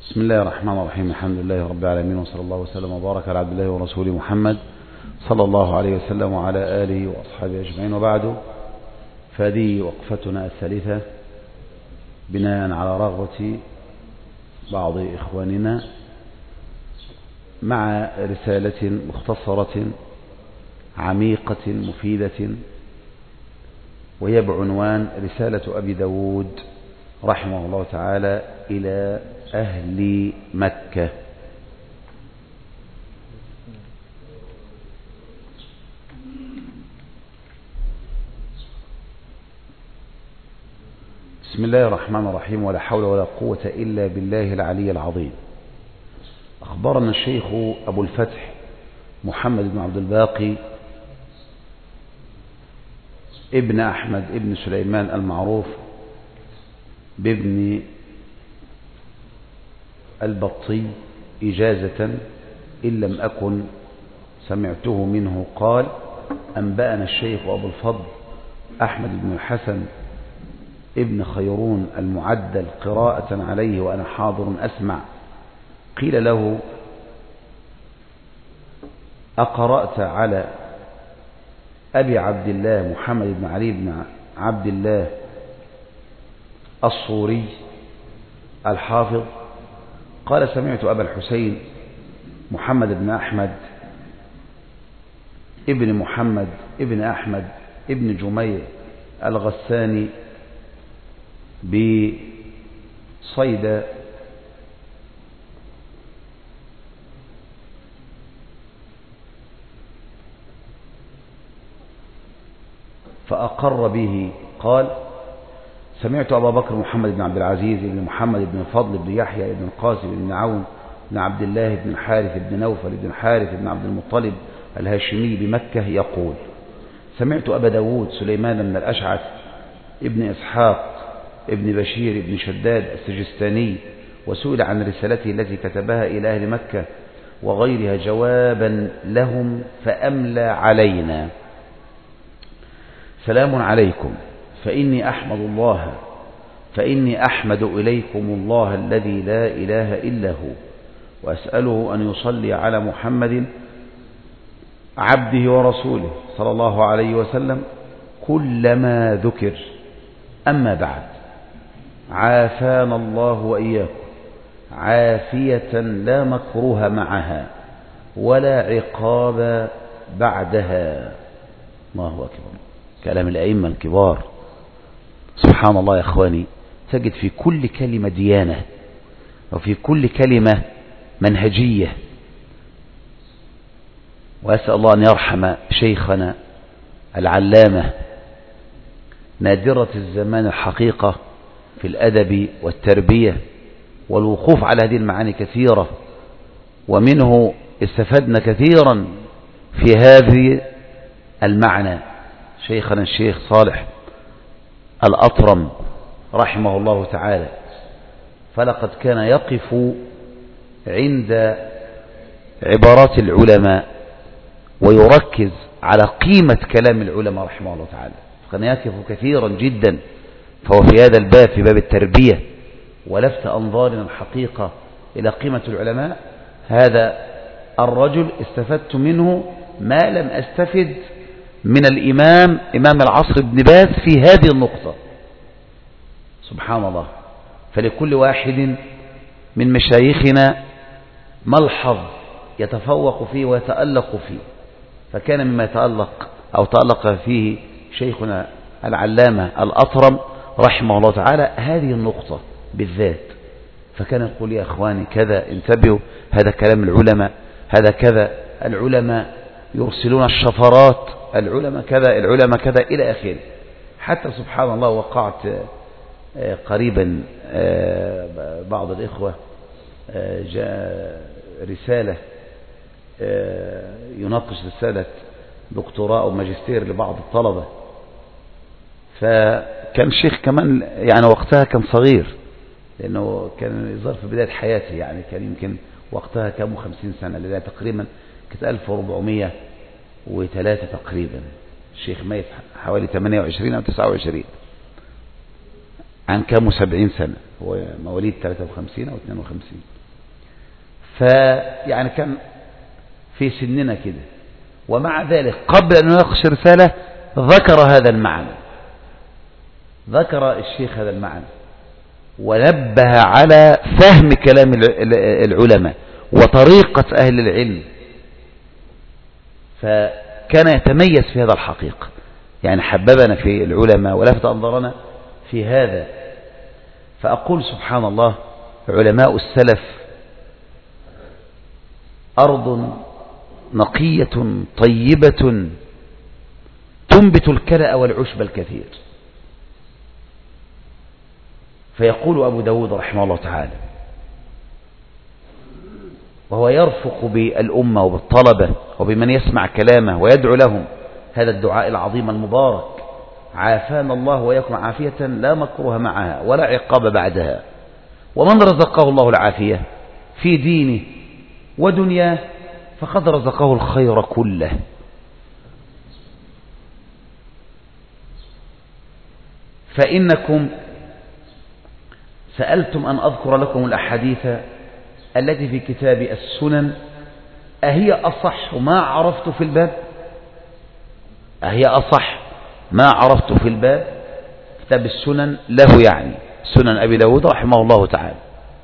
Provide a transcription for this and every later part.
بسم الله الرحمن الرحيم. الحمد لله رب العالمين، وصلى الله وسلم وبارك على عبد الله ورسوله محمد صلى الله عليه وسلم وعلى آله وأصحابه أجمعين، وبعد، فهذه وقفتنا الثالثة بناء على رغبة بعض إخواننا مع رسالة مختصرة عميقة مفيدة، وهي بعنوان رسالة أبي داود رحمه الله تعالى إلى أهل مكة. بسم الله الرحمن الرحيم، ولا حول ولا قوة إلا بالله العلي العظيم. أخبرنا الشيخ أبو الفتح محمد بن عبد الباقي ابن أحمد ابن سليمان المعروف بابن البطي إجازة إن لم أكن سمعته منه قال: أنبأنا الشيخ أبو الفضل أحمد بن الحسن ابن خيرون المعدل قراءة عليه وأنا حاضر أسمع. قيل له: أقرأت على أبي عبد الله محمد بن علي بن عبد الله الصوري الحافظ؟ قال: سمعت أبا الحسين محمد بن أحمد ابن محمد ابن أحمد ابن جمير الغساني بصيدا فأقر به. قال: سمعت أبا بكر محمد بن عبد العزيز بن محمد بن الفضل بن يحيى بن القاسم بن عون بن عبد الله بن الحارث بن نوفل بن الحارث بن عبد المطلب الهاشمي بمكة يقول: سمعت أبا داود سليمان بن الأشعث ابن إسحاق ابن بشير ابن شداد السجستاني، وسئل عن رسالته التي كتبها إلى أهل مكة وغيرها جوابا لهم فأملى علينا: سلام عليكم، فإني أحمد إليكم الله الذي لا إله إلا هو، وأسأله أن يصلي على محمد عبده ورسوله صلى الله عليه وسلم كلما ذكر. أما بعد، عافانا الله وإياكم عافية لا مكروه معها ولا عقاب بعدها. الله أكبر، كلام الأئمة الكبار. سبحان الله يا أخواني، تجد في كل كلمة ديانة وفي كل كلمة منهجية. وأسأل الله أن يرحم شيخنا العلامة نادرة الزمان الحقيقة في الأدب والتربية والوقوف على هذه المعاني كثيرة، ومنه استفدنا كثيرا في هذه المعنى. شيخنا الشيخ صالح الأطرم رحمه الله تعالى، فلقد كان يقف عند عبارات العلماء ويركز على قيمة كلام العلماء رحمه الله تعالى، فكان يقف كثيرا جدا. فهو في هذا الباب، في باب التربية ولفت أنظارنا الحقيقة إلى قيمة العلماء، هذا الرجل استفدت منه ما لم أستفد من إمام العصر ابن باز في هذه النقطة. سبحان الله. فلكل واحد من مشايخنا ملحظ يتفوق فيه ويتألق فيه، فكان مما تألق فيه شيخنا العلامة الأطرم رحمه الله تعالى هذه النقطة بالذات. فكان يقول: يا أخواني كذا، انتبهوا، هذا كلام العلماء، هذا كذا، العلماء يرسلون الشفرات، العلماء كذا، العلماء كذا، إلى آخره. حتى سبحان الله وقعت قريبا بعض الإخوة جاء رسالة يناقش رسالة دكتوراه أو ماجستير لبعض الطلبة، فكان الشيخ كمان يعني وقتها كان صغير، لأنه كان ظرف في بداية حياته، يعني كان يمكن وقتها كان 50 سنة، لأنها تقريبا كانت 1403 تقريبا. الشيخ ميت حوالي 28 أو 29. عن كام 70 سنة، هو مواليد 53 أو 52، فيعني كان في سننا كده. ومع ذلك قبل أن يناقش رسالة ذكر هذا المعنى، ذكر الشيخ هذا المعنى ونبه على فهم كلام العلماء وطريقة أهل العلم، فكان يتميز في هذا الحقيقة، يعني حببنا في العلماء ولفت أنظرنا في هذا. فأقول سبحان الله، علماء السلف أرض نقية طيبة تنبت الكلأ والعشب الكثير. فيقول أبو داود رحمه الله تعالى وهو يرفق بالأمة وبالطلبة وبمن يسمع كلامه ويدعو لهم هذا الدعاء العظيم المبارك: عافانا الله وإياكم عافية لا مكروه معها ولا عقاب بعدها. ومن رزقه الله العافية في دينه ودنياه فقد رزقه الخير كله. فإنكم سألتم أن أذكر لكم الأحاديث التي في كتاب السنن، أهي أصح ما عرفت في الباب؟ أهي أصح ما عرفت في الباب؟ كتاب السنن له يعني سنن أبي داود رحمه الله تعالى.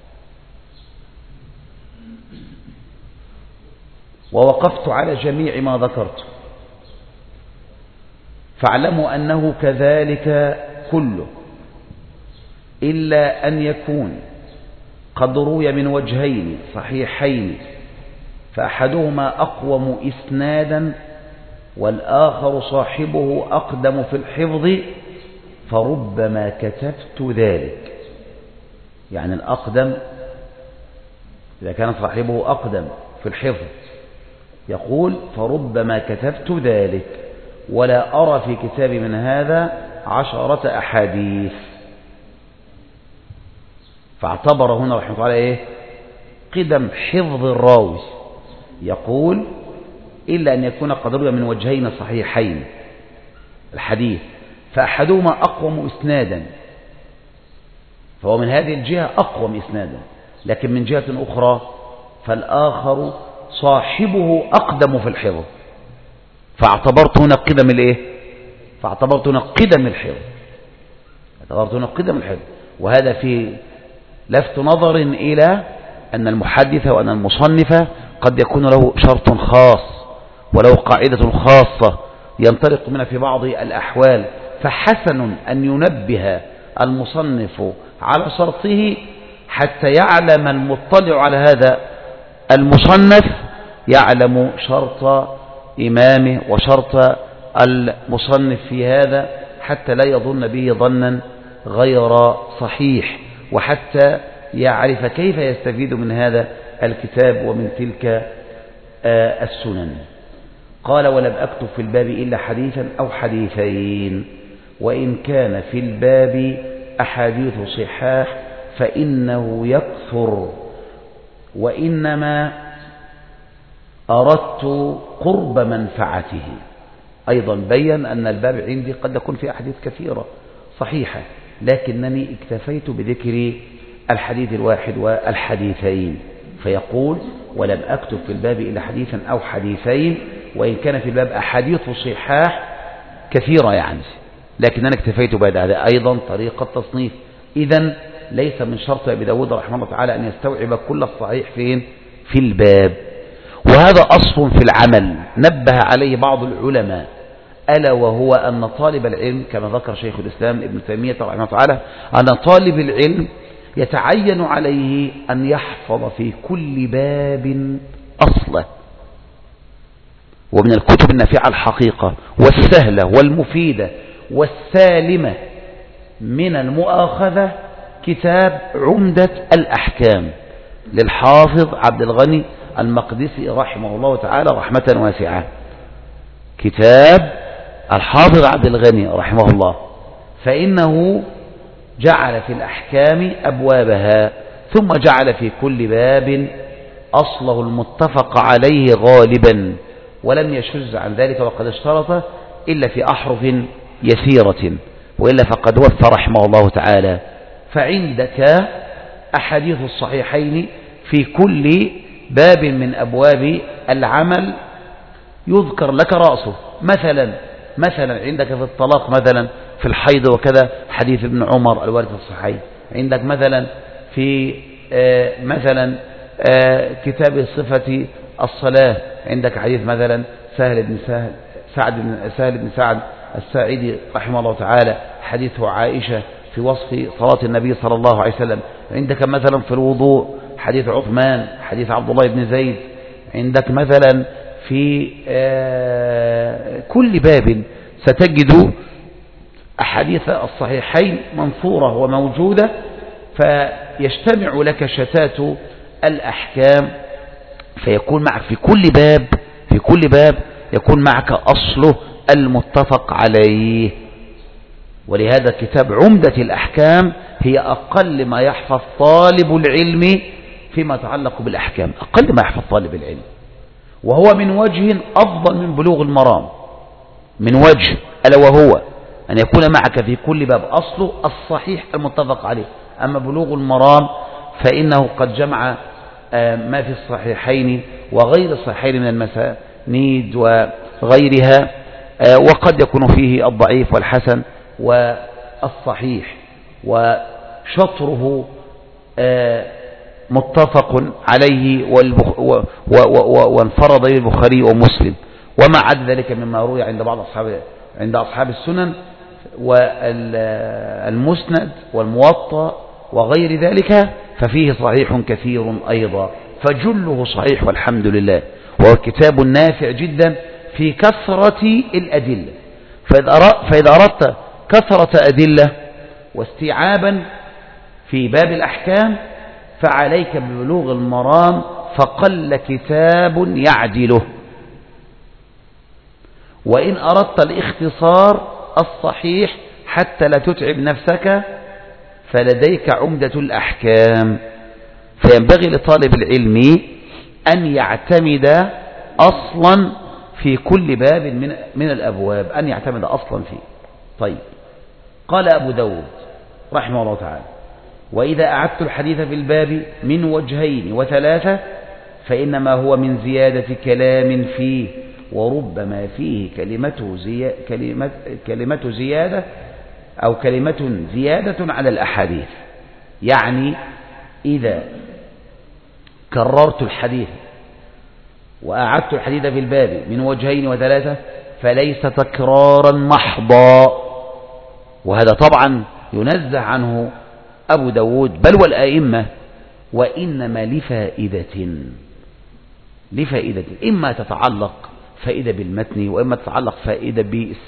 ووقفت على جميع ما ذكرت، فاعلموا أنه كذلك كله، إلا أن يكون قد روي من وجهين صحيحين، فأحدهما أقوم إسنادا والآخر صاحبه أقدم في الحفظ، فربما كتبت ذلك. يعني الأقدم إذا كان صاحبه أقدم في الحفظ، يقول فربما كتبت ذلك، ولا أرى في كتابي من هذا 10 أحاديث. فاعتبر هنا رحمه الله عليه قدم حفظ الراوي، يقول إلا أن يكون قد روي من وجهين صحيحين الحديث، فأحدهما أقوم إسنادا، فهو من هذه الجهة أقوم إسنادا، لكن من جهة أخرى فالآخر صاحبه أقدم في الحفظ، فاعتبرت هنا قدم الإيه؟ فاعتبرت هنا قدم الحفظ، اعتبرت هنا قدم الحفظ. وهذا في لفت نظر إلى أن المحدث وأن المصنف قد يكون له شرط خاص وله قاعدة خاصة ينطلق منها في بعض الأحوال، فحسن أن ينبه المصنف على شرطه حتى يعلم المطلع على هذا المصنف يعلم شرط إمامه وشرط المصنف في هذا، حتى لا يظن به ظنا غير صحيح، وحتى يعرف كيف يستفيد من هذا الكتاب ومن تلك السنن. قال: ولم أكتب في الباب إلا حديثا أو حديثين، وإن كان في الباب أحاديث صحاح فإنه يكثر، وإنما أردت قرب منفعته. أيضا بين أن الباب عندي قد يكون في أحاديث كثيرة صحيحة، لكنني اكتفيت بذكر الحديث الواحد والحديثين. فيقول: ولم أكتب في الباب إلا حديثا أو حديثين، وإن كان في الباب أحاديث صحاح كثيرة يعني، لكنني اكتفيت بعد هذا. أيضا طريقة تصنيف، إذن ليس من شرط أبي داود رحمه الله تعالى أن يستوعب كل الصحيح فين؟ في الباب. وهذا أصل في العمل نبه عليه بعض العلماء، ألا وهو أن طالب العلم كما ذكر شيخ الإسلام ابن تيمية رحمه الله تعالى أن طالب العلم يتعين عليه أن يحفظ في كل باب أصله. ومن الكتب النافعة الحقيقة والسهلة والمفيدة والسالمة من المؤاخذة كتاب عمدة الأحكام للحافظ عبد الغني المقدسي رحمه الله تعالى رحمة واسعة. كتاب الحافظ عبد الغني رحمه الله، فإنه جعل في الأحكام أبوابها، ثم جعل في كل باب أصله المتفق عليه غالبا، ولم يشذ عن ذلك، وقد اشترط إلا في أحرف يسيرة، وإلا فقد وفى رحمه الله تعالى فعندك أحاديث الصحيحين في كل باب من أبواب العمل يذكر لك رأسه. مثلا عندك في الطلاق، مثلا في الحيض وكذا حديث ابن عمر الوارد في الصحيحين. عندك مثلا في كتاب صفة الصلاة، عندك حديث مثلا سهل بن سعد الساعدي رحمه الله تعالى، حديث عائشة في وصف صلاة النبي صلى الله عليه وسلم. عندك مثلا في الوضوء حديث عثمان، حديث عبد الله بن زيد. عندك مثلا في كل باب ستجد أحاديث الصحيحين منثورة وموجودة، فيجتمع لك شتات الأحكام، فيكون معك في كل باب يكون معك أصله المتفق عليه. ولهذا كتاب عمدة الأحكام هي أقل ما يحفظ طالب العلم فيما يتعلق بالأحكام، أقل ما يحفظ طالب العلم، وهو من وجه أفضل من بلوغ المرام، من وجه ألا وهو أن يكون معك في كل باب أصله الصحيح المتفق عليه. أما بلوغ المرام فإنه قد جمع ما في الصحيحين وغير الصحيحين من المسانيد وغيرها، وقد يكون فيه الضعيف والحسن والصحيح، وشطره متفق عليه وانفرد به البخاري ومسلم، وما عدا ذلك مما روي عند أصحاب السنن والمسند والموطأ وغير ذلك، ففيه صحيح كثير أيضا، فجله صحيح والحمد لله. وهو كتاب نافع جدا في كثرة الأدلة. فإذا أردت كثرة أدلة واستيعابا في باب الأحكام فعليك ببلوغ المرام، فقل كتاب يعدله. وإن أردت الاختصار الصحيح حتى لا تتعب نفسك فلديك عمدة الأحكام. فينبغي لطالب العلم أن يعتمد أصلا في كل باب من الأبواب، أن يعتمد أصلا فيه. طيب، قال أبو داود رحمه الله تعالى: وإذا أعدت الحديث في الباب من وجهين وثلاثة فإنما هو من زيادة كلام فيه، وربما فيه كلمة زيادة أو كلمة زيادة على الأحاديث. يعني إذا كررت الحديث وأعدت الحديث في الباب من وجهين وثلاثة فليس تكرارا محضا، وهذا طبعا ينزه عنه أبو داود بل والآئمة، وإنما لفائدة إما تتعلق فائدة بالمتن، وإما تتعلق فائدة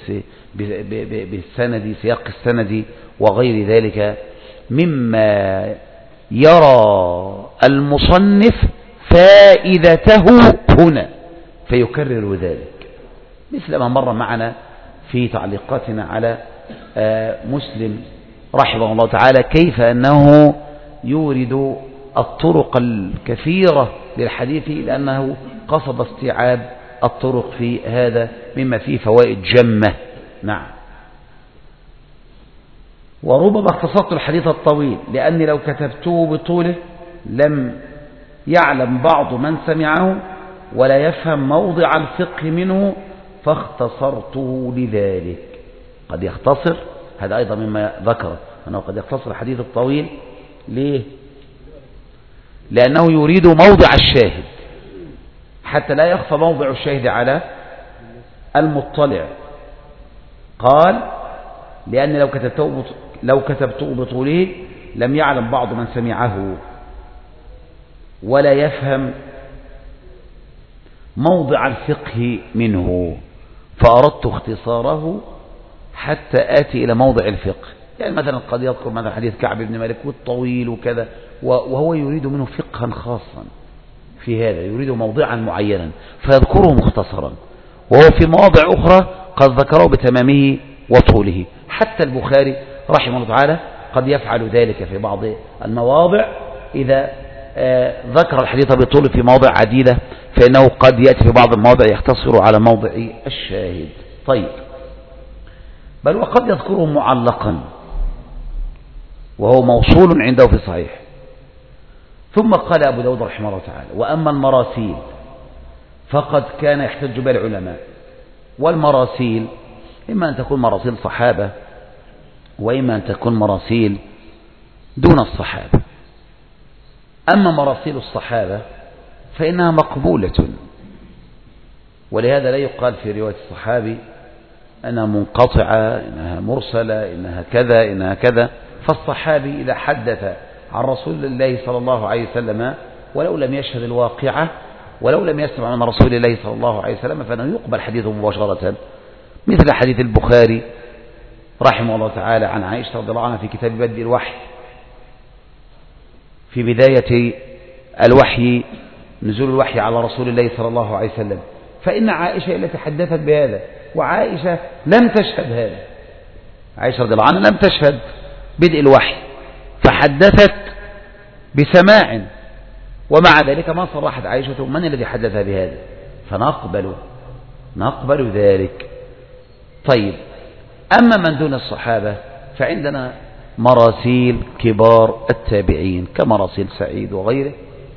بالسند، سياق السند وغير ذلك مما يرى المصنف فائدته هنا فيكرر ذلك، مثل ما مر معنا في تعليقاتنا على مسلم رحمه الله تعالى، كيف أنه يورد الطرق الكثيرة للحديث لأنه قصد استيعاب الطرق في هذا مما فيه فوائد جمة. نعم. وربما اختصرت الحديث الطويل لأني لو كتبته بطوله لم يعلم بعض من سمعه ولا يفهم موضع الفقه منه فاختصرته لذلك. قد يختصر، هذا أيضا مما ذكر أنه قد يختصر الحديث الطويل. ليه؟ لأنه يريد موضع الشاهد حتى لا يخفى موضع الشاهد على المطلع. قال: لأن لو كتبته بطوله لم يعلم بعض من سمعه ولا يفهم موضع الفقه منه، فأردت اختصاره حتى آتي إلى موضع الفقه. يعني مثلا قد يذكر مثلا حديث كعب بن مالك والطويل وكذا، وهو يريد منه فقها خاصا في هذا، يريد موضعا معينا فيذكره مختصرا، وهو في مواضع أخرى قد ذكره بتمامه وطوله. حتى البخاري رحمه الله تعالى قد يفعل ذلك في بعض المواضع، إذا ذكر الحديث بطوله في مواضع عديدة فإنه قد يأتي في بعض المواضع يختصر على موضع الشاهد. طيب، بل وقد يذكره معلقا، وهو موصول عنده في صحيح. ثم قال أبو داود رحمه الله تعالى: وأما المراسيل فقد كان يحتج بها العلماء. والمراسيل إما أن تكون مراسيل صحابة، وإما أن تكون مراسيل دون الصحابة. أما مراسيل الصحابة فإنها مقبولة، ولهذا لا يقال في رواية الصحابي أنها منقطعة، إنها مرسلة، إنها كذا، إنها كذا. فالصحابي إذا حدث عن رسول الله صلى الله عليه وسلم ولو لم يشهد الواقعة، ولو لم يسمع من رسول الله صلى الله عليه وسلم، فإنه يقبل حديثه مباشرة، مثل حديث البخاري رحمه الله تعالى عن عائشة رضي الله عنها في كتاب بدء الوحي، في بداية الوحي، نزول الوحي على رسول الله صلى الله عليه وسلم. فإن عائشة التي حدثت بهذا، وعائشة لم تشهد هذا، عائشة رضي الله عنها لم تشهد بدء الوحي، فحدثت بسماع، ومع ذلك ما صرحت عائشة من الذي حدثها بهذا، فنقبل ذلك. طيب، أما من دون الصحابة فعندنا مراسيل كبار التابعين كمراسيل سعيد وغيره.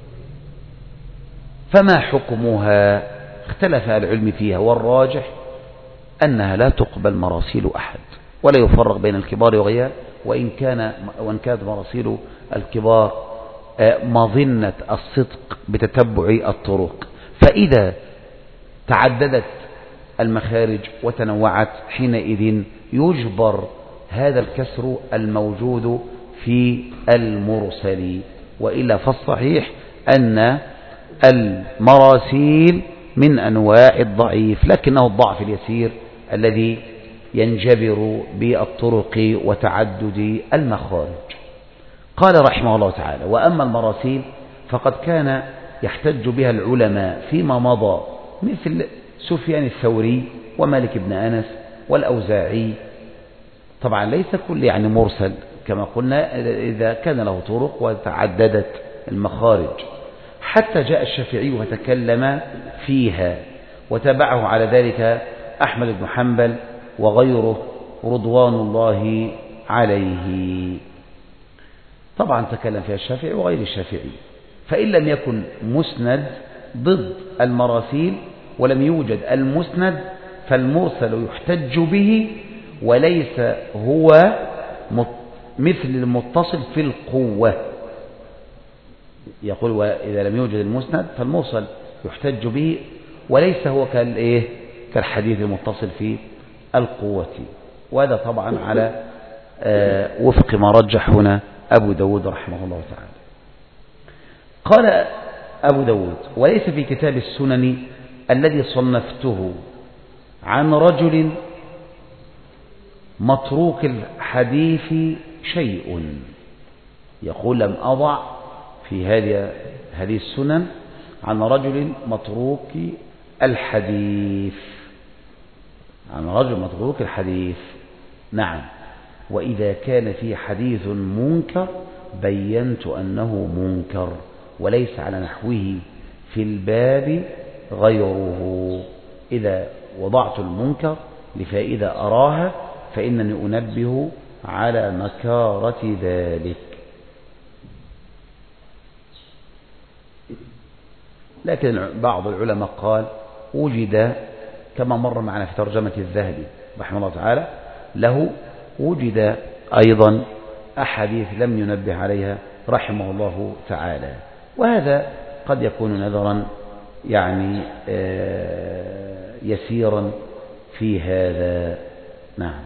فما حكمها؟ اختلف العلم فيها، والراجح أنها لا تقبل مراسيل أحد، ولا يفرق بين الكبار وغيرها، وإن كانت مراسيل الكبار مظنة الصدق بتتبع الطرق. فإذا تعددت المخارج وتنوعت حينئذ يجبر هذا الكسر الموجود في المرسل، وإلا فالصحيح أن المراسيل من أنواع الضعيف، لكنه الضعف اليسير الذي ينجبر بالطرق وتعدد المخارج. قال رحمه الله تعالى: وأما المراسيل فقد كان يحتج بها العلماء فيما مضى، مثل سفيان الثوري ومالك بن أنس والأوزاعي. طبعا ليس كل مرسل، كما قلنا إذا كان له طرق وتعددت المخارج. حتى جاء الشافعي وتكلم فيها، وتبعه على ذلك أحمد بن حنبل وغيره رضوان الله عليه. طبعا تكلم فيها الشافعي وغير الشافعي. فإن لم يكن مسند ضد المراسيل ولم يوجد المسند، فالمرسل يحتج به، وليس هو مثل المتصل في القوة. يقول: وإذا لم يوجد المسند فالمرسل يحتج به، وليس هو كالحديث المتصل في القوة. وهذا طبعا على وفق ما رجح هنا أبو داود رحمه الله تعالى. قال أبو داود: وليس في كتاب السنن الذي صنفته عن رجل متروك الحديث شيء. يقول: لم أضع في هذه السنن عن رجل متروك الحديث، عن رجل متروك الحديث. نعم، وإذا كان في حديث منكر بينت أنه منكر، وليس على نحوه في الباب غيره. إذا وضعت المنكر لفائدة أراها فإنني أنبه على نكارة ذلك. لكن بعض العلماء قال: وجد كما مر معنا في ترجمة الذهبي رحمه الله تعالى له، وجد أيضا أحاديث لم ينبه عليها رحمه الله تعالى. وهذا قد يكون نظرا يسيرا في هذا. نعم.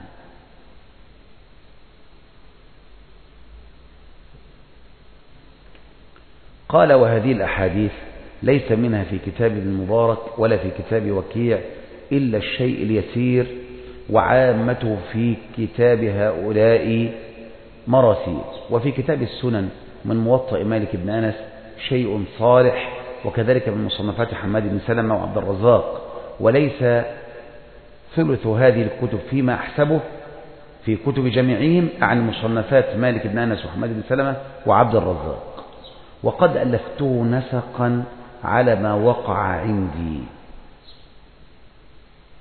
قال: وهذه الأحاديث ليس منها في كتاب ابن المبارك ولا في كتاب وكيع إلا الشيء اليسير، وعامته في كتاب هؤلاء مراسيل. وفي كتاب السنن من موطأ مالك بن أنس شيء صالح، وكذلك من مصنفات حماد بن سلمة وعبد الرزاق. وليس ثلث هذه الكتب فيما أحسبه في كتب جميعهم عن مصنفات مالك بن أنس وحماد بن سلمة وعبد الرزاق. وقد ألفته نسقا على ما وقع عندي.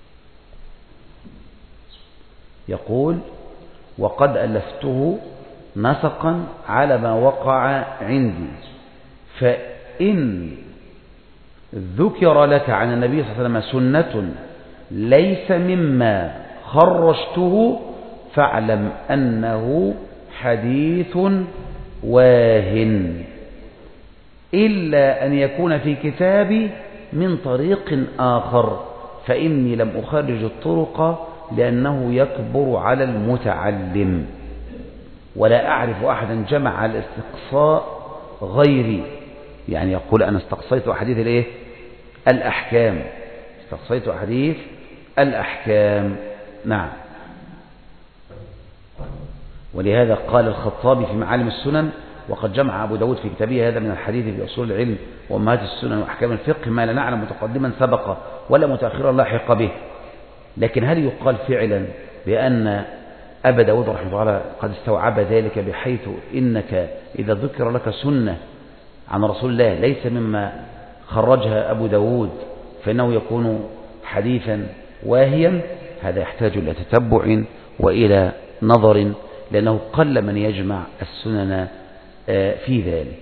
يقول: وقد ألفته نسقا على ما وقع عندي. فإن ذكر لك عن النبي صلى الله عليه وسلم سنة ليس مما خرجته فاعلم أنه حديث واهن، إلا أن يكون في كتابي من طريق آخر، فإني لم أخرج الطرق لأنه يكبر على المتعلم، ولا أعرف أحدا جمع الاستقصاء غيري. يعني يقول أنا استقصيت أحاديث الإيه؟ الأحكام، استقصيت أحاديث الأحكام. نعم. ولهذا قال الخطابي في معالم السنن: وقد جمع أبو داود في كتابه هذا من الحديث في أصول العلم وأمهات السنن وأحكام الفقه ما لا نعلم متقدما سبق ولا متأخرا لاحق به. لكن هل يقال فعلا بأن أبا داود رحمه الله تعالى قد استوعب ذلك، بحيث إنك إذا ذكر لك سنة عن رسول الله ليس مما خرجها أبو داود فإنه يكون حديثا واهيا؟ هذا يحتاج إلى تتبع وإلى نظر، لأنه قل من يجمع السنن في ذلك.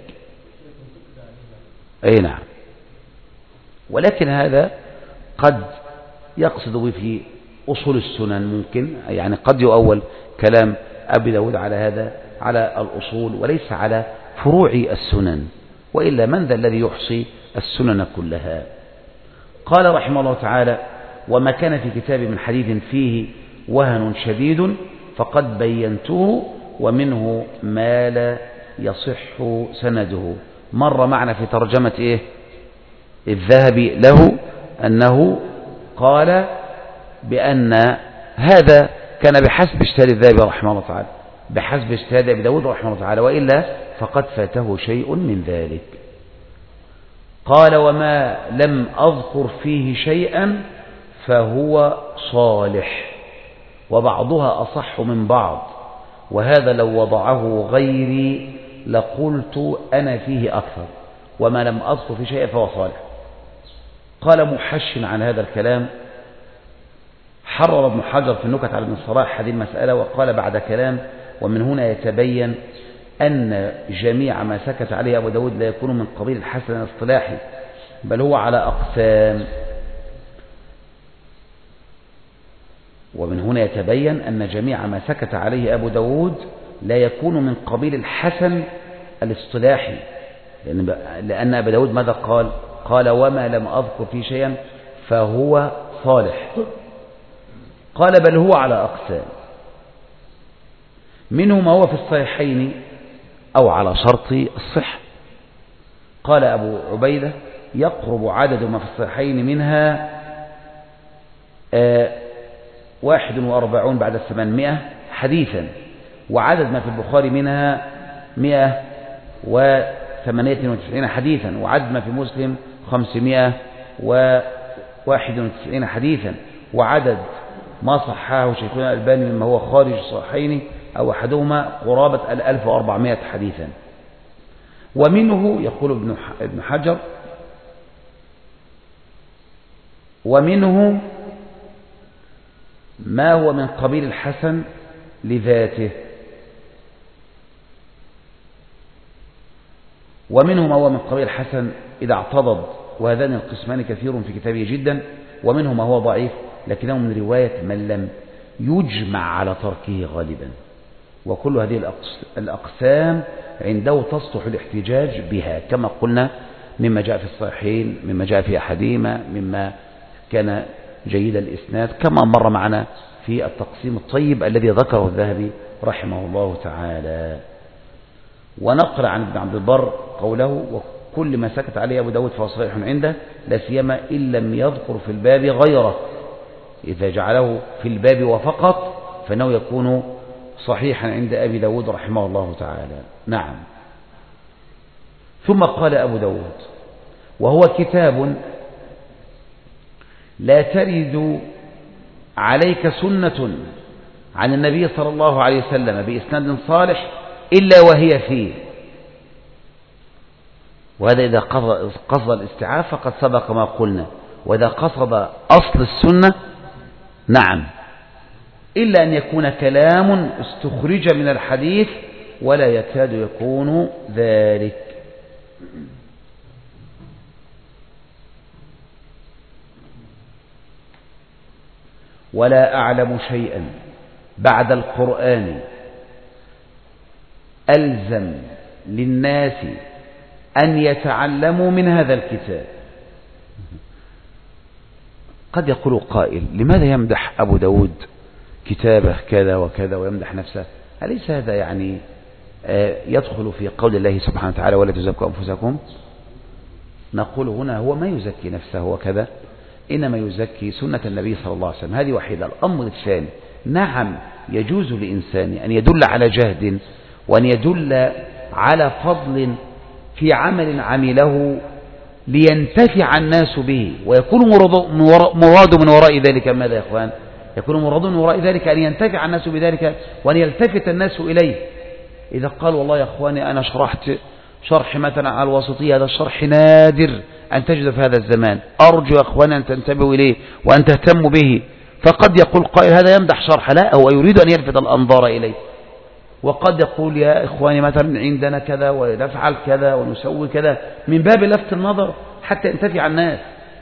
أي نعم. ولكن هذا قد يقصد به في أصول السنن، ممكن يعني قد يؤول كلام أبي داود على هذا على الأصول وليس على فروع السنن، وإلا من ذا الذي يحصي السنن كلها؟ قال رحمه الله تعالى: وما كان في كتاب من حديث فيه وهن شديد فقد بينته، ومنه ما لا يصح سنده. مر معنا في ترجمة الذهبي له أنه قال بأن هذا كان بحسب اجتهاد الذهبي رحمه الله تعالى، بحسب اجتهاد أبي داود رحمه الله تعالى، وإلا فقد فاته شيء من ذلك. قال: وما لم أذكر فيه شيئا فهو صالح، وبعضها أصح من بعض، وهذا لو وضعه غيري لقلت أنا فيه أكثر، وما لم أذكر في شيء فهو صالح. قال محشٍ عن هذا الكلام: حرر ابن حجر في النكت على ابن الصلاح هذه المسألة، وقال بعد كلام: ومن هنا يتبين أن جميع ما سكت عليه أبو داود لا يكون من قبيل الحسن الاصطلاحي، بل هو على أقسام. ومن هنا يتبين أن جميع ما سكت عليه أبو داود لا يكون من قبيل الحسن الاصطلاحي، لأن أبو داود ماذا قال؟ قال: وما لم أذكر فيه شيئا فهو صالح. قال: بل هو على أقسام، منه ما هو في الصحيحين أو على شرط الصحة. قال أبو عبيدة: يقرب عدد ما في الصحيحين منها 41 بعد 800 حديثا، وعدد ما في البخاري منها 198 حديثا، وعدد ما في مسلم 591 حديثا، وعدد ما صححه شيخنا الألباني مما هو خارج الصحيحين أو أحدهما قرابة 1400 حديثا. ومنه يقول ابن حجر: ومنه ما هو من قبيل الحسن لذاته، ومنه ما هو من قبيل الحسن إذا اعتضد، وهذان القسمان كثير في كتابه جدا. ومنه ما هو ضعيف لكنه من رواية من لم يجمع على تركه غالبا. وكل هذه الأقسام عنده تصلح الاحتجاج بها، كما قلنا مما جاء في الصحيحين، مما جاء في أحدهما، مما كان جيد الإسناد، كما مر معنا في التقسيم الطيب الذي ذكره الذهبي رحمه الله تعالى. ونقرأ عن ابن عبد البر قوله: وكل ما سكت عليه أبو داود فهو صحيح عنده، لا سيما إن لم يذكر في الباب غيره. إذا جعله في الباب وفقط فإنه يكون صحيحا عند أبي داود رحمه الله تعالى. نعم. ثم قال أبو داود: وهو كتاب لا ترد عليك سنة عن النبي صلى الله عليه وسلم بإسناد صالح إلا وهي فيه. وهذا إذا قصد الاستيعاب فقد سبق ما قلنا، وإذا قصد أصل السنة نعم، إلا أن يكون كلام استخرج من الحديث ولا يكاد يكون ذلك. ولا أعلم شيئا بعد القرآن ألزم للناس أن يتعلموا من هذا الكتاب. قد يقول قائل: لماذا يمدح أبو داود كتابه كذا وكذا ويمدح نفسه؟ أليس هذا يعني يدخل في قول الله سبحانه وتعالى: ولا تزكوا أنفسكم؟ نقول هنا هو ما يزكي نفسه وكذا، إنما يزكي سنة النبي صلى الله عليه وسلم. هذه وحيدة. الأمر الثاني: نعم يجوز لإنسان أن يدل على جهد وأن يدل على فضل في عمل عمله لينتفع الناس به، ويكون مراد من وراء ذلك ماذا يا إخوان؟ يكون مراد من وراء ذلك أن ينتفع الناس بذلك وأن يلتفت الناس إليه. إذا قال: والله يا إخواني أنا شرحت شرح مثلا على الوسطية، هذا الشرح نادر أن تجد في هذا الزمان، أرجو يا إخواني أن تنتبهوا إليه وأن تهتموا به. فقد يقول قائل: هذا يمدح شرح، لا، هو يريد أن يلفت الأنظار إليه. وقد يقول: يا إخواني مثلا عندنا كذا ونفعل كذا ونسوي كذا، من باب لفت النظر حتى ينتفع الناس،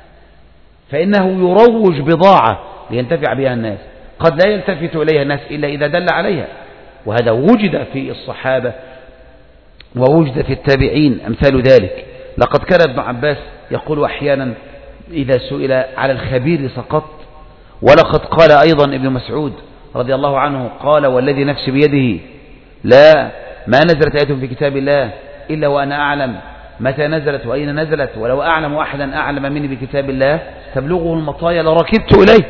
فإنه يروج بضاعة لينتفع بها الناس، قد لا يلتفت إليها الناس إلا إذا دل عليها. وهذا وجد في الصحابة ووجد في التابعين أمثال ذلك. لقد كان ابن عباس يقول أحيانا إذا سئل: على الخبير سقط. ولقد قال أيضا ابن مسعود رضي الله عنه قال: والذي نفسي بيده لا ما نزلت آية في كتاب الله إلا وأنا أعلم متى نزلت وأين نزلت، ولو أعلم أحدا أعلم مني بكتاب الله تبلغه المطايا لركبت إليه.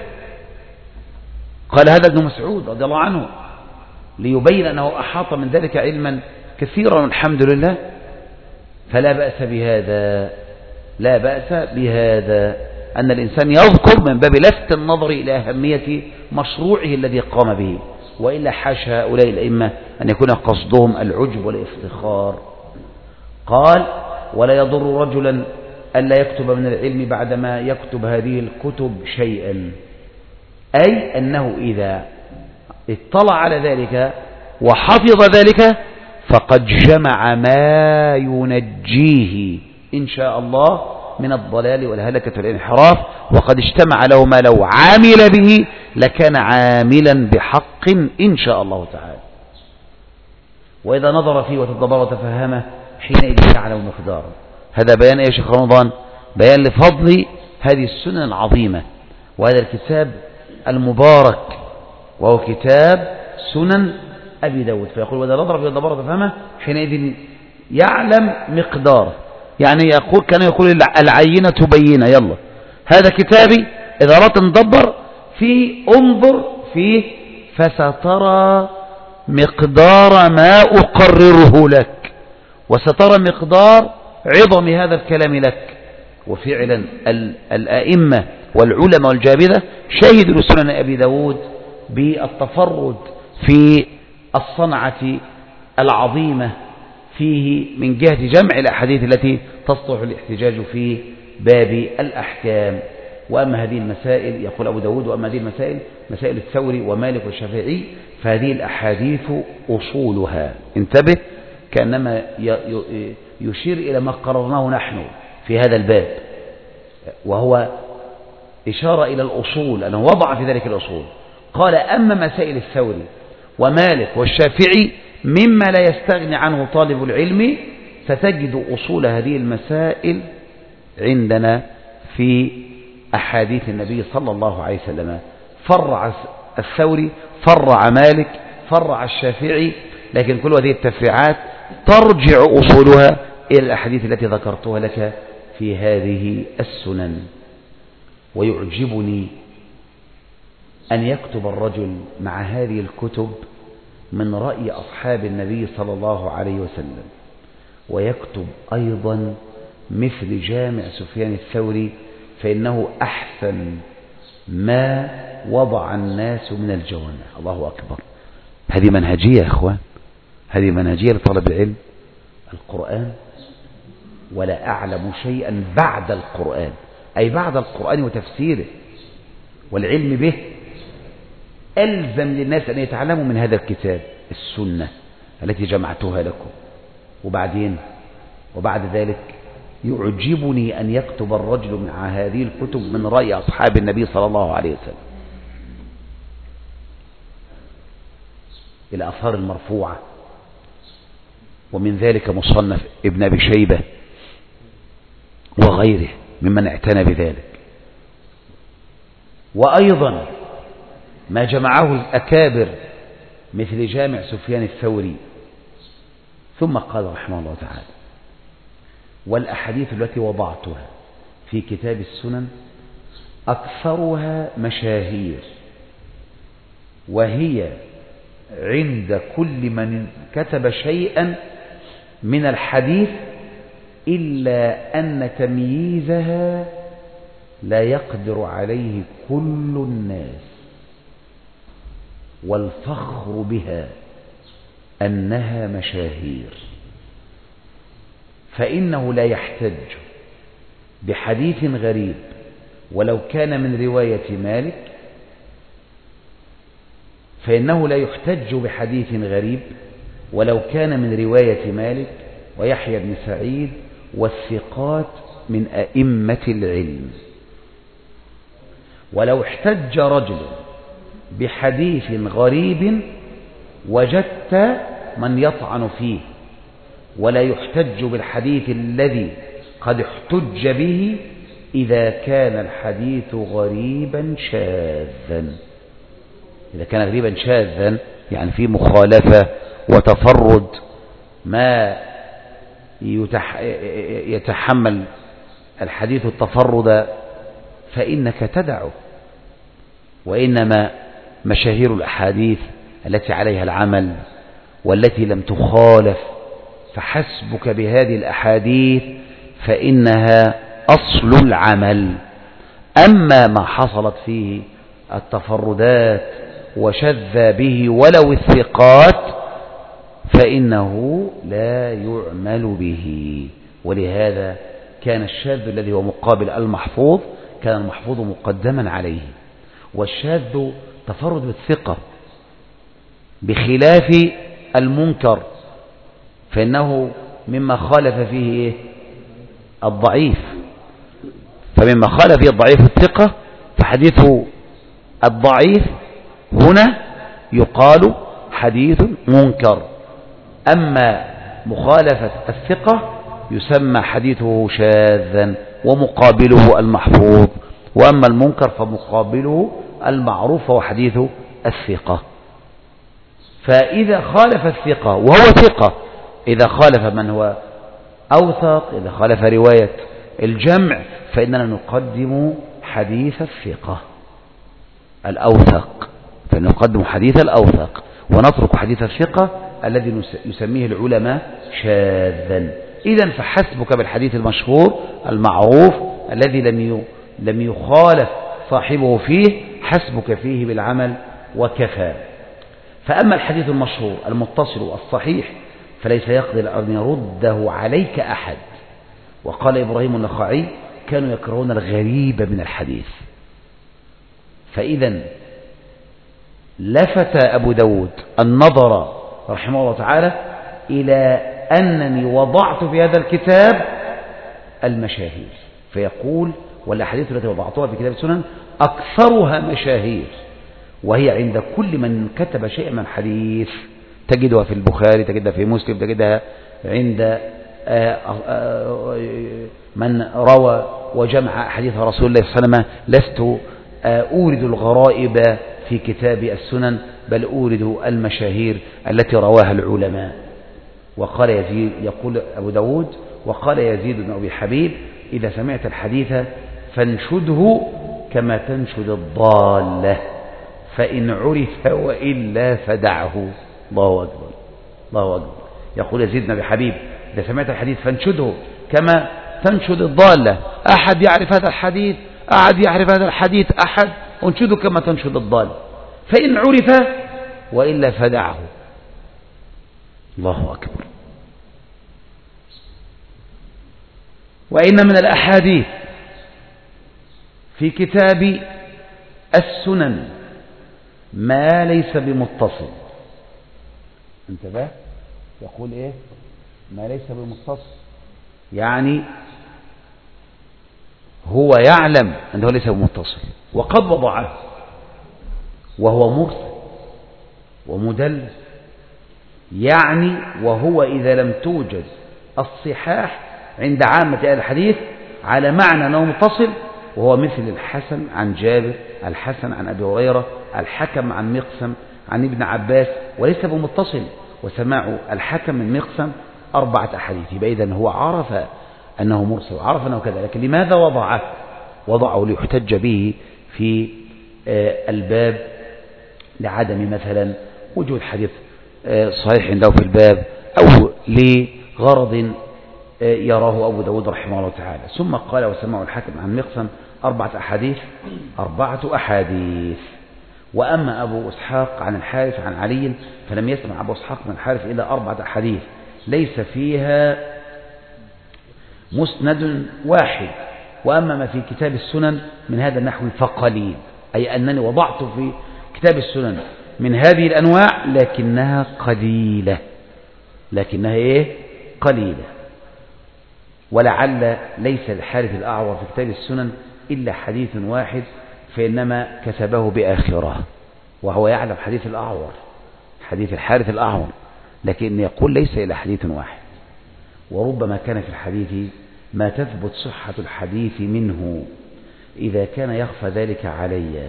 قال هذا ابن مسعود رضي الله عنه ليبين أنه أحاط من ذلك علما كثيرا والحمد لله. فلا بأس بهذا، لا بأس بهذا أن الإنسان يذكر من باب لفت النظر إلى أهمية مشروعه الذي قام به، وإلا حاشا هؤلاء الأئمة أن يكون قصدهم العجب والافتخار. قال: ولا يضر رجلا ألا يكتب من العلم بعدما يكتب هذه الكتب شيئا، أي أنه إذا اطلع على ذلك وحفظ ذلك فقد جمع ما ينجيه إن شاء الله من الضلال والهلكة والانحراف، وقد اجتمع له ما لو عامل به لكان عاملا بحق إن شاء الله تعالى. وإذا نظر فيه وتدبر وتفهمه حينئذ يعلم مقداره. هذا بيان يا شيخ رمضان، بيان لفضل هذه السنن العظيمة وهذا الكتاب المبارك، وهو كتاب سنن أبي داود. فيقول: وإذا نظر فيه وتدبر وتفهمه حينئذ يعلم مقداره. يعني كان يقول العينة بينة، يلا هذا كتابي، إذا أردت ندبر فيه انظر فيه فسترى مقدار ما أقرره لك، وسترى مقدار عظم هذا الكلام لك. وفعلا الأئمة والعلماء والجابذة شهدوا لسنن أبي داود بالتفرد في الصنعة العظيمة فيه من جهة جمع الأحاديث التي تصلح الاحتجاج في باب الأحكام. وأما هذه المسائل، يقول أبو داود: وأما هذه المسائل مسائل الثوري ومالك والشافعي فهذه الأحاديث أصولها. انتبه، كأنما يشير إلى ما قررناه نحن في هذا الباب، وهو إشارة إلى الأصول، أنه وضع في ذلك الأصول. قال: أما مسائل الثوري ومالك والشافعي مما لا يستغني عنه طالب العلم، فتجد أصول هذه المسائل عندنا في أحاديث النبي صلى الله عليه وسلم. فرع الثوري، فرع مالك، فرع الشافعي، لكن كل هذه التفريعات ترجع أصولها إلى الأحاديث التي ذكرتها لك في هذه السنن. ويعجبني أن يكتب الرجل مع هذه الكتب من رأي أصحاب النبي صلى الله عليه وسلم، ويكتب أيضا مثل جامع سفيان الثوري، فإنه أحسن ما وضع الناس من الجوامع. الله أكبر، هذه منهجية يا أخوان، هذه منهجية لطلب العلم. القرآن: ولا أعلم شيئا بعد القرآن، أي بعد القرآن وتفسيره والعلم به. ألزم للناس أن يتعلموا من هذا الكتاب السنة التي جمعتها لكم. وبعد ذلك يعجبني أن يكتب الرجل مع هذه الكتب من رأي أصحاب النبي صلى الله عليه وسلم، الآثار المرفوعة، ومن ذلك مصنف ابن أبي شيبة وغيره ممن اعتنى بذلك. وأيضا ما جمعه الأكابر مثل جامع سفيان الثوري. ثم قال رحمه الله تعالى: والأحاديث التي وضعتها في كتاب السنن أكثرها مشاهير، وهي عند كل من كتب شيئا من الحديث، إلا أن تمييزها لا يقدر عليه كل الناس، والفخر بها أنها مشاهير، فإنه لا يحتج بحديث غريب ولو كان من رواية مالك، فإنه لا يحتج بحديث غريب ولو كان من رواية مالك ويحيى بن سعيد والثقات من أئمة العلم. ولو احتج رجل بحديث غريب وجدت من يطعن فيه، ولا يحتج بالحديث الذي قد احتج به إذا كان الحديث غريبا شاذا. إذا كان غريبا شاذا يعني في مخالفة وتفرد ما يتحمل الحديث التفرد فإنك تدعه. وإنما مشاهير الأحاديث التي عليها العمل والتي لم تخالف فحسبك بهذه الأحاديث، فإنها أصل العمل. أما ما حصلت فيه التفردات وشذ به ولو الثقات فإنه لا يعمل به. ولهذا كان الشاذ الذي هو مقابل المحفوظ كان المحفوظ مقدما عليه، والشاذ تفرد بالثقة، بخلاف المنكر فإنه مما خالف فيه الضعيف. فمما خالف فيه الضعيف الثقة، فحديث الضعيف هنا يقال حديث منكر. أما مخالفة الثقة يسمى حديثه شاذا ومقابله المحفوظ، وأما المنكر فمقابله المعروف وهو حديث الثقة. فإذا خالف الثقة وهو ثقة، إذا خالف من هو أوثق، إذا خالف رواية الجمع، فإننا نقدم حديث الثقة الأوثق، فنقدم حديث الأوثق ونترك حديث الثقة الذي يسميه العلماء شاذا. إذن فحسبك بالحديث المشهور المعروف الذي لم يخالف صاحبه فيه، حسبك فيه بالعمل وكفى. فأما الحديث المشهور المتصل الصحيح فليس يقدر أن يرده عليك أحد. وقال إبراهيم النخعي: كانوا يكرهون الغريب من الحديث. فإذا لفت أبو داود النظر رحمه الله تعالى إلى أنني وضعت في هذا الكتاب المشاهير، فيقول: والأحاديث التي وضعتها في كتاب السنن أكثرها مشاهير، وهي عند كل من كتب شيئا من حديث. تجدها في البخاري، تجدها في مسلم، تجدها عند من روى وجمع حديث رسول الله صلى الله عليه وسلم. لست أورد الغرائب في كتاب السنن، بل أورد المشاهير التي رواها العلماء. وقال يزيد، يقول أبو داود: وقال يزيد بن أبي حبيب: إذا سمعت الحديث فانشده كما تنشد الضالة، فإن عرف وإلا فدعه. الله أكبر، الله أكبر. يقول يزيد بن أبي حبيب: إذا سمعت الحديث فانشده كما تنشد الضالة. أحد يعرف هذا الحديث؟ أحد يعرف هذا الحديث؟ أحد؟ انشده كما تنشد الضالة، فإن عرف وإلا فدعه. الله أكبر. وإن من الأحاديث في كتاب السنن ما ليس بمتصل. انتبه، يقول إيه؟ ما ليس بمتصل، يعني هو يعلم أنه ليس بمتصل وقد وضعه وهو مرسل ومدلس، يعني وهو إذا لم توجد الصحاح عند عامة أهل الحديث على معنى أنه متصل، وهو مثل الحسن عن جابر، الحسن عن أبي هريرة، الحكم عن مقسم عن ابن عباس، وليس بمتصل. وسماع الحكم من مقسم 4 أحاديث، يبقى إذن هو عرف أنه مرسل وعرف أنه كذا، لكن لماذا وضعه ليحتج به في الباب لعدم مثلا وجود حديث صحيح عنده في الباب، أو لغرض يراه أبو داود رحمه الله تعالى. ثم قال وسمعوا الحكم عن مقسم 4 أحاديث، 4 أحاديث. وأما أبو إسحاق عن الحارث عن علي فلم يسمع أبو إسحاق من الحارث إلا 4 أحاديث ليس فيها مسند واحد. وأما ما في كتاب السنن من هذا النحو فقليل، أي أنني وضعت في كتاب السنن من هذه الأنواع لكنها قليلة، لكنها إيه؟ قليلة. ولعل ليس الحارث الأعور في كتاب السنن إلا حديث واحد، فإنما كتبه بآخره، وهو يعلم حديث الأعور، حديث الحارث الأعور، لكن يقول ليس إلا حديث واحد. وربما كان في الحديث ما تثبت صحة الحديث منه إذا كان يخفى ذلك علي،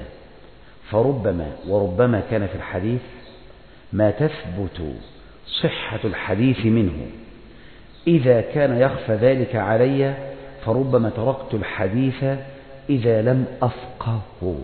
وربما كان في الحديث ما تثبت صحة الحديث منه إذا كان يخفى ذلك علي، فربما تركت الحديث إذا لم أفقهه،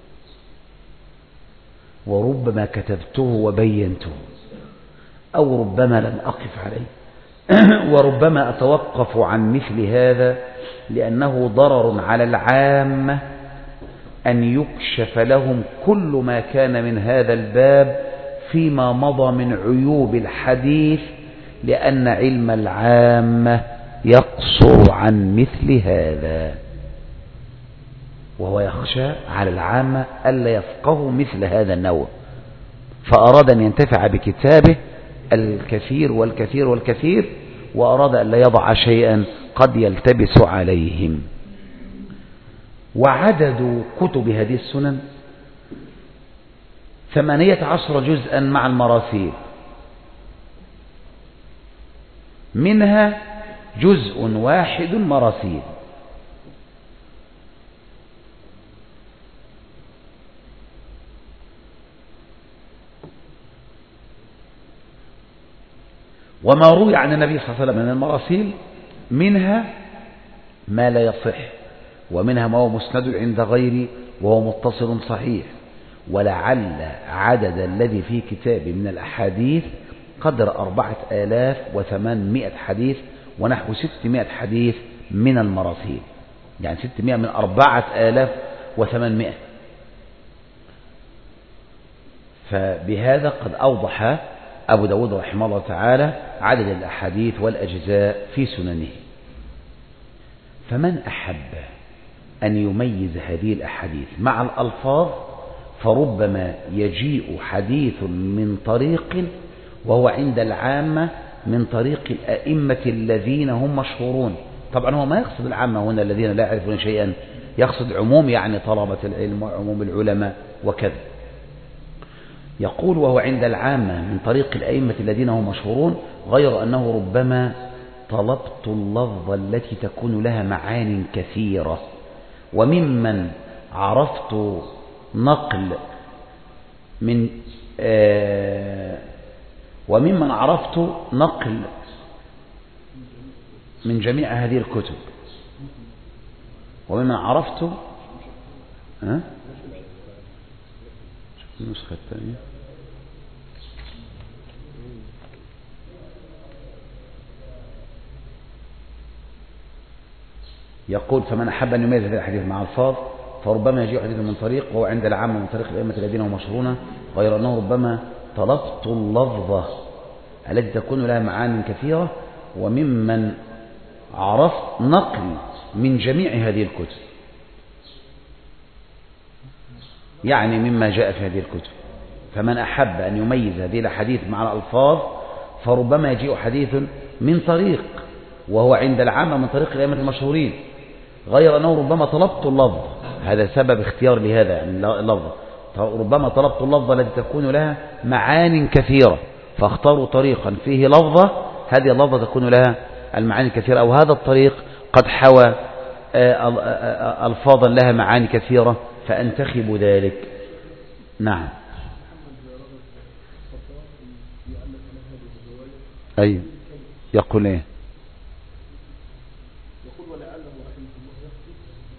وربما كتبته وبينته، أو ربما لم أقف عليه، وربما أتوقف عن مثل هذا لأنه ضرر على العامة أن يكشف لهم كل ما كان من هذا الباب فيما مضى من عيوب الحديث، لأن علم العامة يقصر عن مثل هذا، وهو يخشى على العامة ألا يفقهوا مثل هذا النوع، فأراد أن ينتفع بكتابه الكثير والكثير والكثير، وأراد أن لا يضع شيئا قد يلتبس عليهم. وعدد كتب هذه السنن 18 جزءا مع المراسيل، منها جزء واحد مراسيل. وما روي عن النبي صلى الله عليه وسلم من المراسيل منها ما لا يصح، ومنها ما هو مسند عند غيري وهو متصل صحيح. ولعل عدد الذي في كتابي من الأحاديث قدر 4800 حديث، ونحو 600 حديث من المراسيل، يعني 600 من 4800. فبهذا قد أوضح أبو داود رحمه الله تعالى عدد الأحاديث والأجزاء في سننه. فمن أحب أن يميز هذه الأحاديث مع الألفاظ فربما يجيء حديث من طريق وهو عند العامة من طريق الأئمة الذين هم مشهورون. طبعا هو ما يقصد العامة هنا الذين لا يعرفون شيئا، يقصد عموم يعني طلبة العلم وعموم العلماء وكذا. يقول وهو عند العامة من طريق الأئمة الذين هم مشهورون، غير أنه ربما طلبت اللفظة التي تكون لها معان كثيرة، وممن عرفت نقل من جميع هذه الكتب، وممن عرفت النسخة الثانية يقول فمن أحب أن يميز هذا الحديث مع الفاظ فربما يجيء حديث من طريق وهو عند العامة من طريق الأئمة الذين هم مشهورون، غير أنه ربما طلبت اللفظة التي تكون لها معان كثيرة، وممن عرفت نقل من جميع هذه الكتب، يعني مما جاء في هذه الكتب. فمن أحب أن يميز هذه الحديث مع الألفاظ فربما يجيء حديث من طريق وهو عند العامة من طريق الأئمة المشهورين، غير أنه ربما طلبت اللفظ، هذا سبب اختيار لهذا يعني اللفظ، ربما طلبت اللفظة التي تكون لها معان كثيرة فاختاروا طريقا فيه لفظة، هذه اللفظة تكون لها المعاني الكثيرة، أو هذا الطريق قد حوى ألفاظا لها معاني كثيرة فأنتخب ذلك. نعم. أي يقول إيه؟ يقول ولعله رحمه الله يخطئ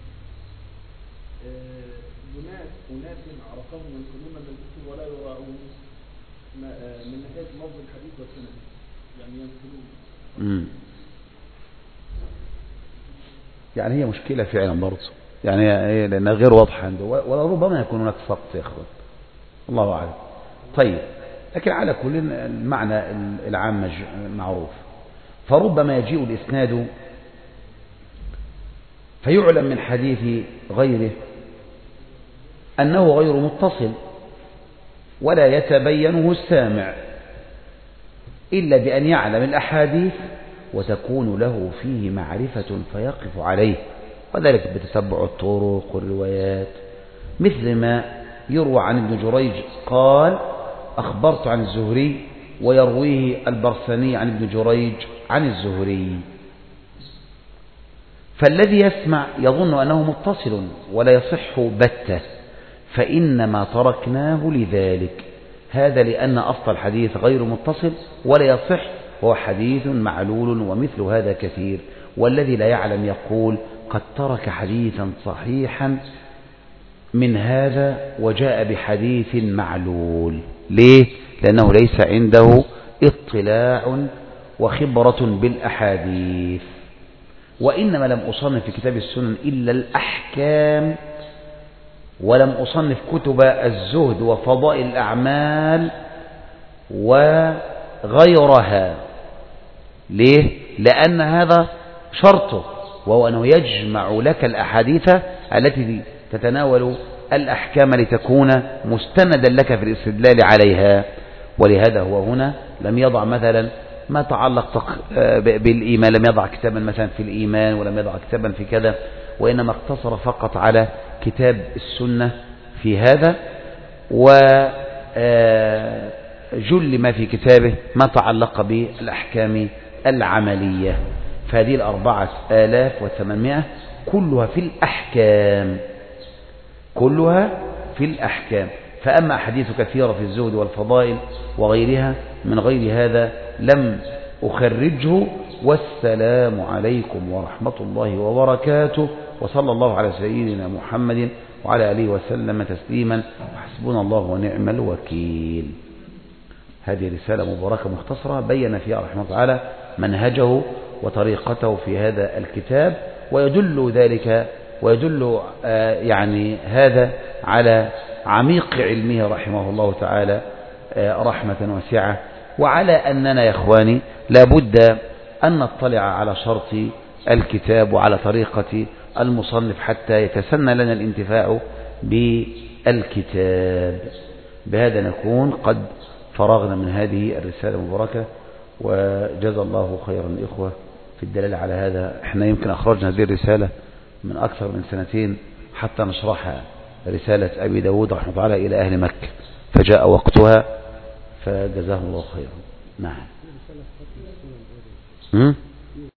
أناس عرفهم ينقلون من الكتب ولا يراعون من نهاية لفظ الحديث والسند، يعني ينقلون. يعني هي مشكلة فعلا برضه، يعني لأنها غير واضحة عنده، ولربما يكون هناك سقط يا إخوان، الله أعلم. طيب، لكن على كل المعنى العام معروف. فربما يجيء الإسناد فيعلم من حديث غيره أنه غير متصل ولا يتبينه السامع إلا بأن يعلم الأحاديث وتكون له فيه معرفة فيقف عليه، وذلك بتتبع الطرق والروايات، مثل ما يروى عن ابن جريج قال أخبرت عن الزهري، ويرويه البرساني عن ابن جريج عن الزهري، فالذي يسمع يظن أنه متصل ولا يصح بتة، فإنما تركناه لذلك، هذا لأن أصل الحديث غير متصل ولا يصح، هو حديث معلول ومثل هذا كثير، والذي لا يعلم يقول قد ترك حديثا صحيحا من هذا وجاء بحديث معلول. ليه؟ لأنه ليس عنده اطلاع وخبرة بالأحاديث. وإنما لم أصنف في كتاب السنن إلا الأحكام، ولم أصنف كتب الزهد وفضائل الأعمال وغيرها. ليه؟ لأن هذا شرطه، وهو أنه يجمع لك الأحاديث التي تتناول الأحكام لتكون مستندا لك في الاستدلال عليها. ولهذا هو هنا لم يضع مثلا ما تعلق بالإيمان، لم يضع كتابا مثلا في الإيمان، ولم يضع كتابا في كذا، وإنما اقتصر فقط على كتاب السنة في هذا، وجل ما في كتابه ما تعلق بالأحكام العملية. فهذه 4800 كلها في الأحكام، كلها في الأحكام. فأما أحاديث كثيرة في الزهد والفضائل وغيرها من غير هذا لم أخرجه. والسلام عليكم ورحمة الله وبركاته، وصلى الله على سيدنا محمد وعلى آله وسلم تسليما، وحسبنا الله ونعم الوكيل. هذه رسالة مباركة مختصرة بين فيها رحمه الله تعالى منهجه وطريقته في هذا الكتاب، ويدل ذلك يعني هذا على عميق علمه رحمه الله تعالى رحمة واسعة، وعلى أننا يا إخواني لابد أن نطلع على شرط الكتاب وعلى طريقة المصنف حتى يتسنى لنا الانتفاع بالكتاب. بهذا نكون قد فرغنا من هذه الرسالة المباركة، وجزا الله خيرا الإخوة في الدلالة على هذا. احنا يمكن أخرجنا هذه الرسالة من أكثر من 2 حتى نشرحها، رسالة أبي داود رحمه الله تعالى إلى أهل مكة، فجاء وقتها فجزاه الله خيرا. نعم.